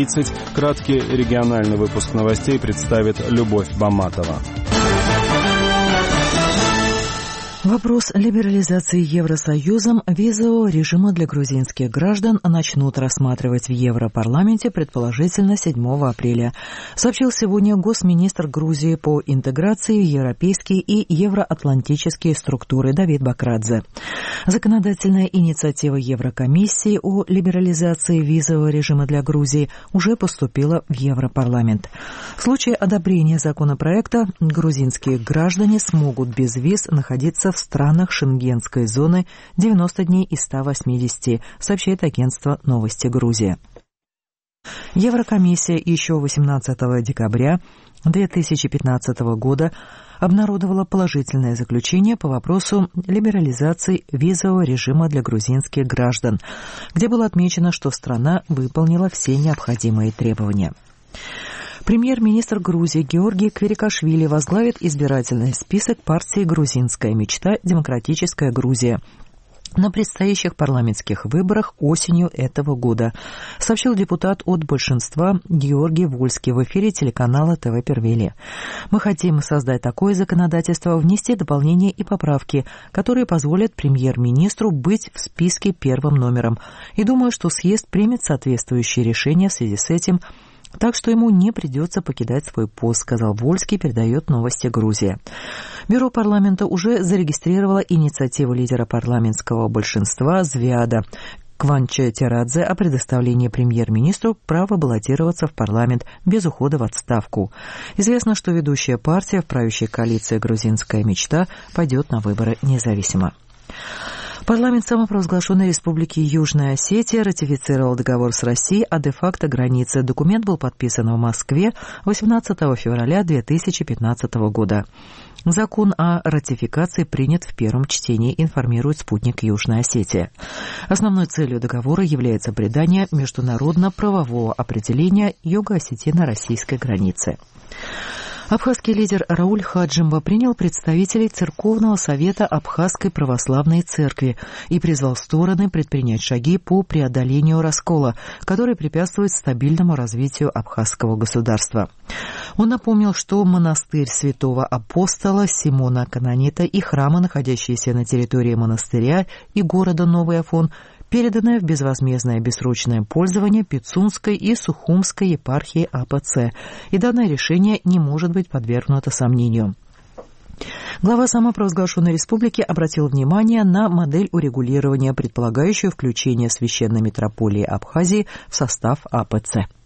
20:30. Краткий региональный выпуск новостей представит Любовь Баматова. Вопрос либерализации Евросоюзом визового режима для грузинских граждан начнут рассматривать в Европарламенте предположительно 7 апреля, сообщил сегодня госминистр Грузии по интеграции в европейские и евроатлантические структуры Давид Бакрадзе. Законодательная инициатива Еврокомиссии о либерализации визового режима для Грузии уже поступила в Европарламент. В случае одобрения законопроекта грузинские граждане смогут без виз находиться в странах Шенгенской зоны 90 дней из 180, сообщает агентство «Новости Грузия». Еврокомиссия еще 18 декабря 2015 года обнародовала положительное заключение по вопросу либерализации визового режима для грузинских граждан, где было отмечено, что страна выполнила все необходимые требования. Премьер-министр Грузии Георгий Кверикашвили возглавит избирательный список партии «Грузинская мечта. Демократическая Грузия» на предстоящих парламентских выборах осенью этого года, сообщил депутат от большинства Георгий Вольский в эфире телеканала ТВ Первили. Мы хотим создать такое законодательство, внести дополнения и поправки, которые позволят премьер-министру быть в списке первым номером. И думаю, что съезд примет соответствующие решения в связи с этим, так что ему не придется покидать свой пост, сказал Вольский, передает «Новости Грузия». Бюро парламента уже зарегистрировало инициативу лидера парламентского большинства Звиада Кванча Терадзе о предоставлении премьер-министру права баллотироваться в парламент без ухода в отставку. Известно, что ведущая партия в правящей коалиции «Грузинская мечта» пойдет на выборы независимо. Парламент самопровозглашенной Республики Южная Осетия ратифицировал договор с Россией о де-факто границе. Документ был подписан в Москве 18 февраля 2015 года. Закон о ратификации принят в первом чтении, информирует спутник Южная Осетия. Основной целью договора является придание международно-правового определения юго-осетино-российской границы. Абхазский лидер Рауль Хаджимба принял представителей Церковного совета Абхазской православной церкви и призвал стороны предпринять шаги по преодолению раскола, который препятствует стабильному развитию абхазского государства. Он напомнил, что монастырь святого апостола Симона Канонита и храмы, находящиеся на территории монастыря и города Новый Афон, переданное в безвозмездное бессрочное пользование Пицунской и Сухумской епархии АПЦ, и данное решение не может быть подвергнуто сомнению. Глава самопровозглашенной республики обратил внимание на модель урегулирования, предполагающую включение священной митрополии Абхазии в состав АПЦ.